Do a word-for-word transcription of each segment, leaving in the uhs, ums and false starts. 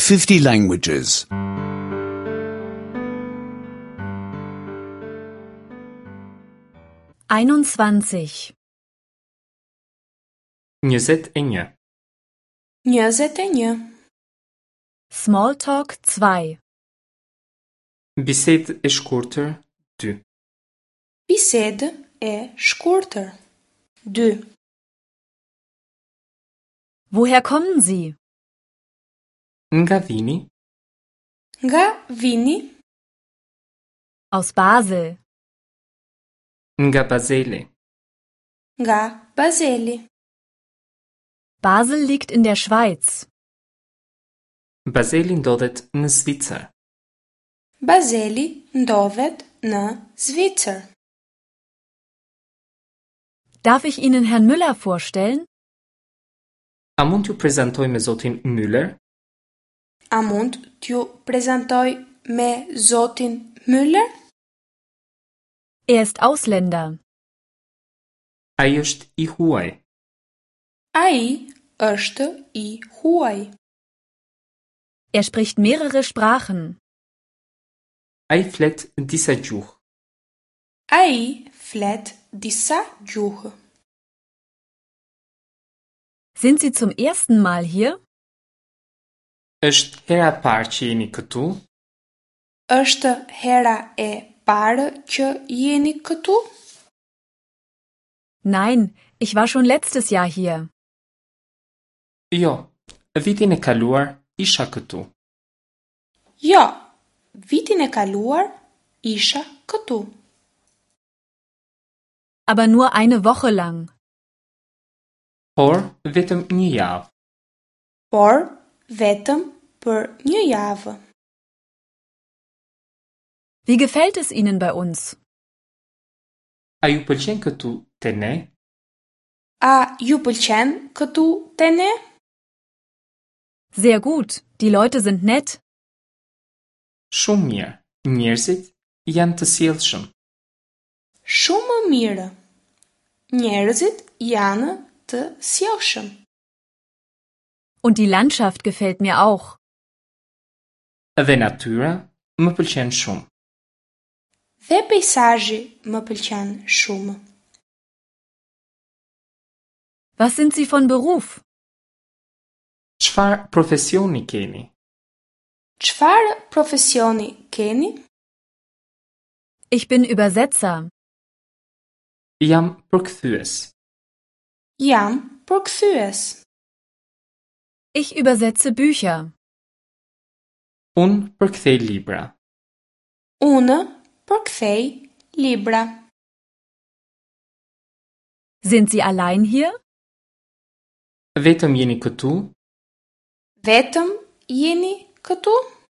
fifty languages. einundzwanzig. njëzet e një. njëzet e një. Smalltalk zwei. Bisedë e shkurtër dy. Bisedë e shkurtër dy. Woher kommen Sie? Nga vini? Nga vini? Aus Basel. Nga Bazeli. Nga Bazeli. Basel liegt in der Schweiz. Bazeli ndodhet në Zvicër. Bazeli ndodhet në Zvicër. Darf ich Ihnen Herrn Müller vorstellen? A mund t'ju prezantoj me zotin Müller? A mund t'ju prezantoj me zotin Müller? Er ist Ausländer. Ai është i huaj. Ai është i huaj. Er spricht mehrere Sprachen. Ai flet disa gjuhë. Ai flet disa gjuhë. Sind Sie zum ersten Mal hier? Është hera e parë që jeni këtu? Është hera e parë që jeni këtu? Nein, ich war schon letztes Jahr hier. Jo, vitin e kaluar isha këtu. Jo, vitin e kaluar isha këtu. Aber nur eine Woche lang. Por vetëm një javë. Por vetëm për një javë. Wie gefällt es Ihnen bei uns? A ju pëlqen këtu te ne? A ju pëlqen këtu te ne? Sehr gut, die Leute sind nett. Shumë mirë. Njerëzit janë të sjellshëm. Shumë mirë. Njerëzit janë të sjellshëm. Und die Landschaft gefällt mir auch. Dhe natyra më pëlqen shumë. Dhe peizazhi më pëlqen shumë. Was sind Sie von Beruf? Çfarë profesioni keni? Çfarë profesioni keni? Ich bin Übersetzer. Jam përkthyes. Jam përkthyes. Ich übersetze Bücher. Unë përkthej libra. Unë përkthej libra. Sind Sie allein hier? Vetëm jeni këtu? Vetëm jeni këtu?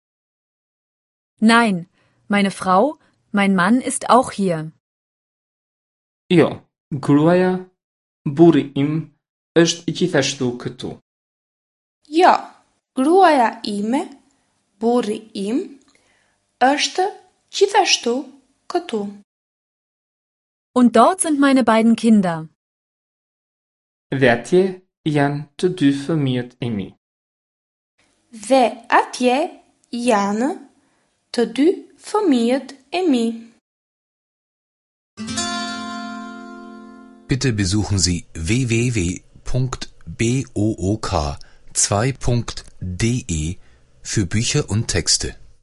Nein, meine Frau, mein Mann ist auch hier. Jo, gruaja, burri im është gjithashtu këtu. Jo, gruaja ime, burri im, është gjithashtu këtu. Und dort sind meine beiden Kinder. Dhe atje janë të dy fëmijët e mi. Dhe atje janë të dy fëmijët e mi. Bitte besuchen Sie w w w punkt book zwei punkt de für Bücher und Texte.